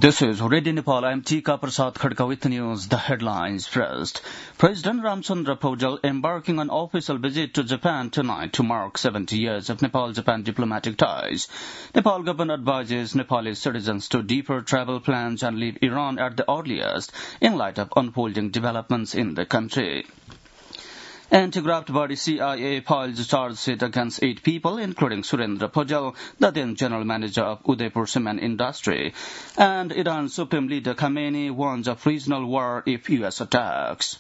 This is Radio Nepal. I am Tika Prasad Khadka with the news. The headlines first. President Ramchandra Paujal embarking on official visit to Japan tonight to mark 70 years of Nepal-Japan diplomatic ties. Nepal government advises Nepali citizens to defer travel plans and leave Iran at the earliest in light of unfolding developments in the country. Anti-graft body CIA filed a charge sheet against 8 people, including Surendra Paujal, the then general manager of Udaipur Cement Industry. And Iran's Supreme Leader Khamenei warns of regional war if U.S. attacks.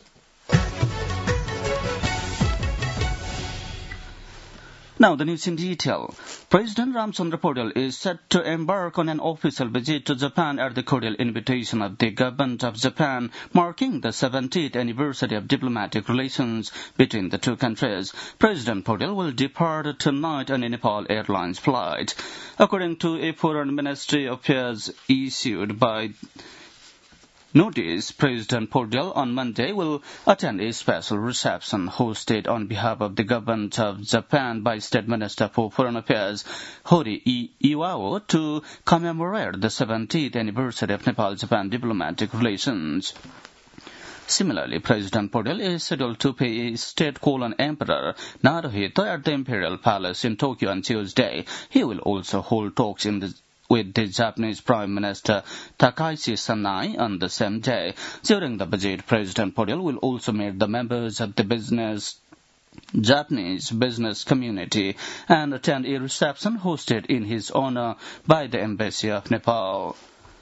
Now the news in detail. President Ramchandra Paujal is set to embark on an official visit to Japan at the cordial invitation of the government of Japan, marking the 70th anniversary of diplomatic relations between the two countries. President Paujal will depart tonight on a Nepal Airlines flight. According to a Foreign Ministry affairs issued by notice, President Paujal on Monday will attend a special reception hosted on behalf of the government of Japan by State Minister for Foreign Affairs Hori Iwao to commemorate the 70th anniversary of Nepal-Japan diplomatic relations. Similarly, President Paujal is scheduled to pay a state call on Emperor Naruhito at the Imperial Palace in Tokyo on Tuesday. He will also hold talks with the Japanese Prime Minister Takashi Sanai on the same day. During the visit, President Paujal will also meet the members of the Japanese business community and attend a reception hosted in his honor by the Embassy of Nepal.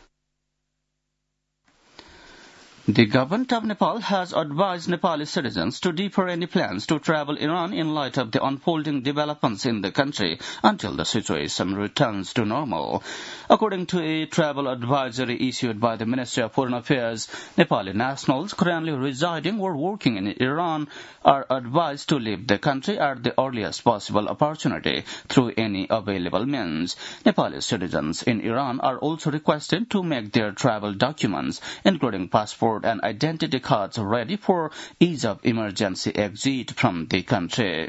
The government of Nepal has advised Nepali citizens to defer any plans to travel Iran in light of the unfolding developments in the country until the situation returns to normal. According to a travel advisory issued by the Ministry of Foreign Affairs, Nepali nationals currently residing or working in Iran are advised to leave the country at the earliest possible opportunity through any available means. Nepali citizens in Iran are also requested to make their travel documents, including passport and identity cards, ready for ease of emergency exit from the country.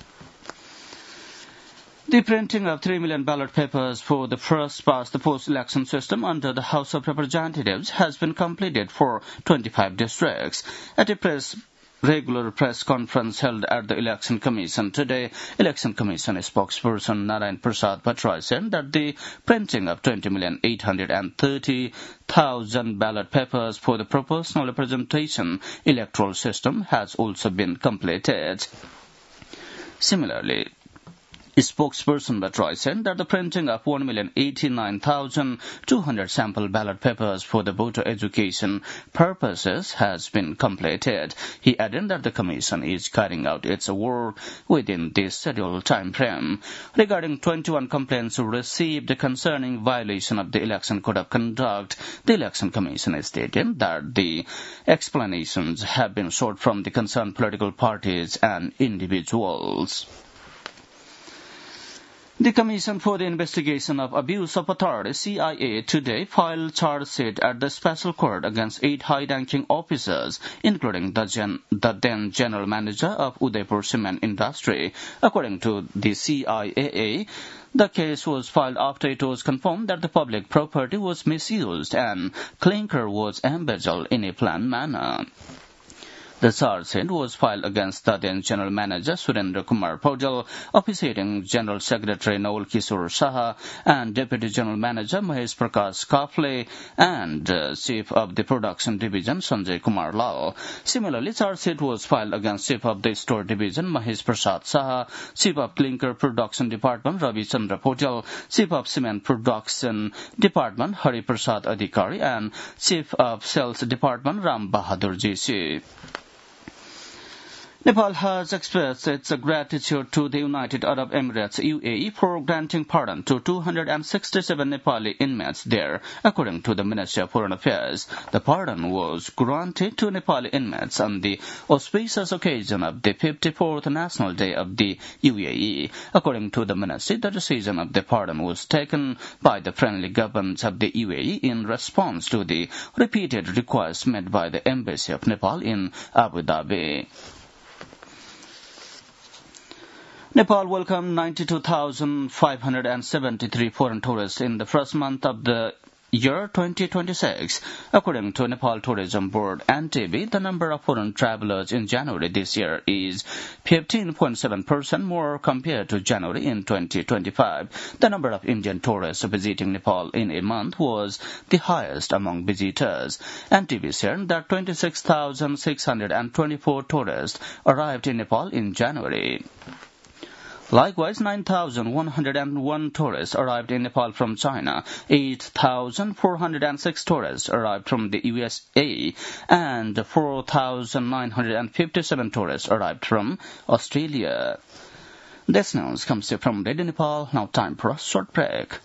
The printing of 3 million ballot papers for the first past the post election system under the House of Representatives has been completed for 25 districts. At a regular press conference held at the Election Commission today, Election Commission spokesperson Narayan Prasad Patrai said that the printing of 20,830,000 ballot papers for the proportional representation electoral system has also been completed. Similarly, spokesperson Patrai said that the printing of 1,089,200 sample ballot papers for the voter education purposes has been completed. He added that the Commission is carrying out its work within this scheduled time frame. Regarding 21 complaints received concerning violation of the Election Code of Conduct, the Election Commission stated that the explanations have been sought from the concerned political parties and individuals. The Commission for the Investigation of Abuse of Authority, CIA, today filed charge sheet at the special court against 8 high-ranking officers, including the then general manager of Udaipur Cement Industry. According to the CIAA, the case was filed after it was confirmed that the public property was misused and clinker was embezzled in a planned manner. The charge sheet was filed against the then General Manager Surendra Kumar Paujal, officiating General Secretary Nawal Kishore Saha, and Deputy General Manager Mahesh Prakash Kafle, and Chief of the Production Division Sanjay Kumar Lal. Similarly, charge sheet was filed against Chief of the Store Division Mahesh Prasad Saha, Chief of Clinker Production Department Ravi Chandra Paujal, Chief of Cement Production Department Hari Prasad Adhikari, and Chief of Sales Department Ram Bahadur Jisi. Nepal has expressed its gratitude to the United Arab Emirates UAE for granting pardon to 267 Nepali inmates there. According to the Ministry of Foreign Affairs, the pardon was granted to Nepali inmates on the auspicious occasion of the 54th National Day of the UAE. According to the ministry, the decision of the pardon was taken by the friendly governments of the UAE in response to the repeated requests made by the Embassy of Nepal in Abu Dhabi. Nepal welcomed 92,573 foreign tourists in the first month of the year 2026. According to Nepal Tourism Board (NTB), the number of foreign travelers in January this year is 15.7% more compared to January in 2025. The number of Indian tourists visiting Nepal in a month was the highest among visitors. NTB said that 26,624 tourists arrived in Nepal in January. Likewise, 9,101 tourists arrived in Nepal from China, 8,406 tourists arrived from the USA, and 4,957 tourists arrived from Australia. This news comes to you from Radio Nepal. Now time for a short break.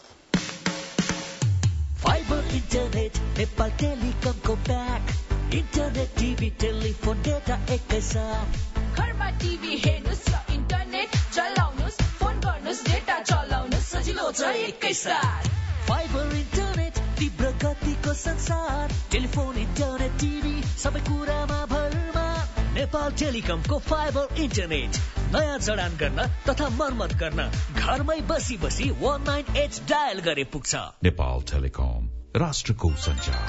Fiber Internet, Nepal Telecom को back. Internet, TV, telephone, data एकै साथ. घरमा TV हेर्नुस् र internet चलाउनुस्, phone गर्नुस्, data चलाउनुस्, सजिलो छ एकै साथ. Fiber Internet, तीव्र गतिको संसार. टेलिफोन, इन्टरनेट, टिभी, सबै कुरामा भरमा. नेपाल टेलिकमको फाइबर इन्टरनेट. नयाँ जडान गर्न तथा मर्मत गर्न घरमै बसी 198 डायल गरे पुग्छ. नेपाल टेलिकम, राष्ट्रको सञ्चार.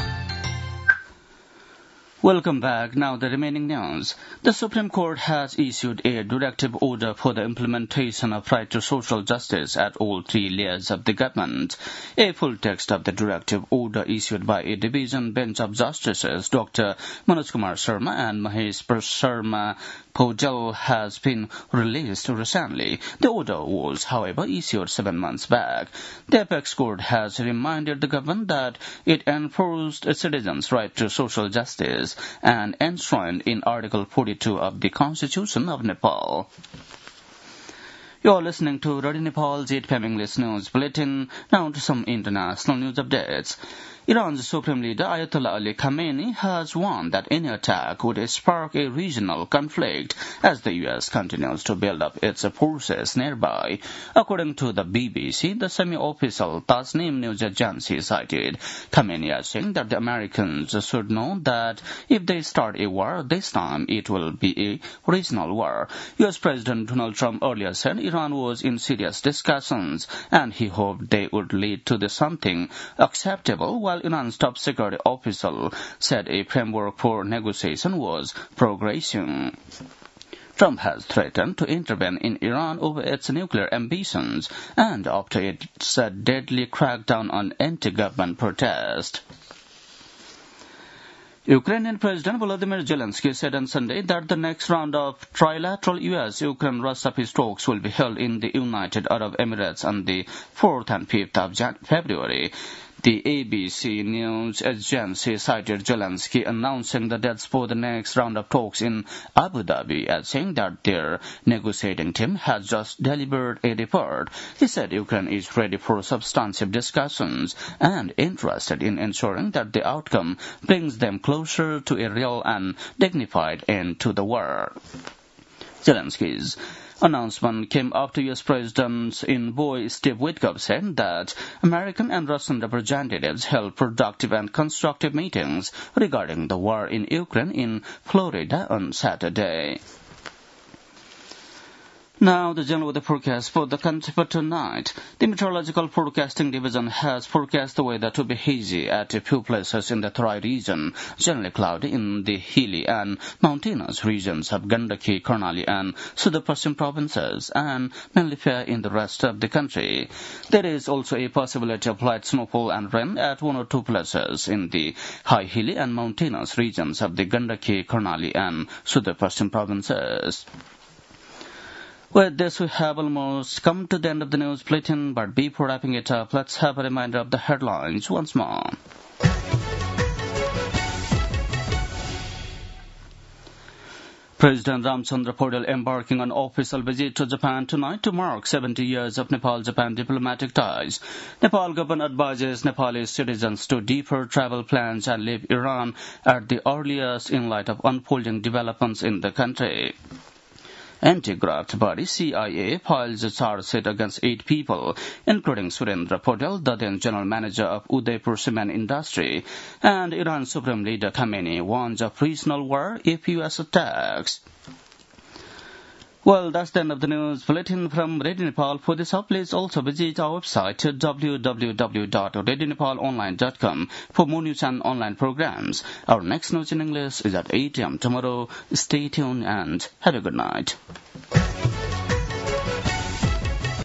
Welcome back. Now the remaining news. The Supreme Court has issued a directive order for the implementation of right to social justice at all three layers of the government. A full text of the directive order issued by a division bench of justices, Dr. Manoj Kumar Sharma and Mahesh Sharma Pojal, has been released recently. The order was, however, issued 7 months back. The apex court has reminded the government that it enforced citizens' right to social justice and enshrined in Article 42 of the Constitution of Nepal. You're listening to Radio Nepal's 8 p.m. English News Bulletin. Now to some international news updates. Iran's Supreme Leader Ayatollah Ali Khamenei has warned that any attack would spark a regional conflict as the U.S. continues to build up its forces nearby. According to the BBC, the semi-official Tasnim news agency cited Khamenei as saying that the Americans should know that if they start a war this time, it will be a regional war. U.S. President Donald Trump earlier said Iran was in serious discussions and he hoped they would lead to something acceptable, while Iran's top security official said a framework for negotiation was progressing. Trump has threatened to intervene in Iran over its nuclear ambitions and after its deadly crackdown on anti-government protest. Ukrainian President Volodymyr Zelensky said on Sunday that the next round of trilateral U.S.-Ukraine-Russia peace talks will be held in the United Arab Emirates on the 4th and 5th of February. The ABC news agency cited Zelensky announcing the dates for the next round of talks in Abu Dhabi as saying that their negotiating team has just delivered a report. He said Ukraine is ready for substantive discussions and interested in ensuring that the outcome brings them closer to a real and dignified end to the war. Zelensky's announcement came after U.S. President envoy Steve Witkoff said that American and Russian representatives held productive and constructive meetings regarding the war in Ukraine in Florida on Saturday. Now, the general weather forecast for the country for tonight. The Meteorological Forecasting Division has forecast the weather to be hazy at a few places in the Tarai region, generally cloudy in the hilly and mountainous regions of Gandaki, Karnali and Sudar-Paschim provinces, and mainly fair in the rest of the country. There is also a possibility of light snowfall and rain at 1 or 2 places in the high hilly and mountainous regions of the Gandaki, Karnali and Sudar-Paschim provinces. With this, we have almost come to the end of the news bulletin, but before wrapping it up, let's have a reminder of the headlines once more. President Ramchandra Paudel embarking on official visit to Japan tonight to mark 70 years of Nepal-Japan diplomatic ties. Nepal government advises Nepali citizens to defer travel plans and leave Iran at the earliest in light of unfolding developments in the country. Anti-graft body CIA files a charge sheet against 8 people, including Surendra Paudel, the then general manager of Udaipur Cement Industry, and Iran's Supreme Leader Khamenei warns of regional war if U.S. attacks. Well, that's the end of the news bulletin from Radio Nepal. For this up, please also visit our website at www.radionepalonline.com for more news and online programs. Our next news in English is at 8 a.m. tomorrow. Stay tuned and have a good night.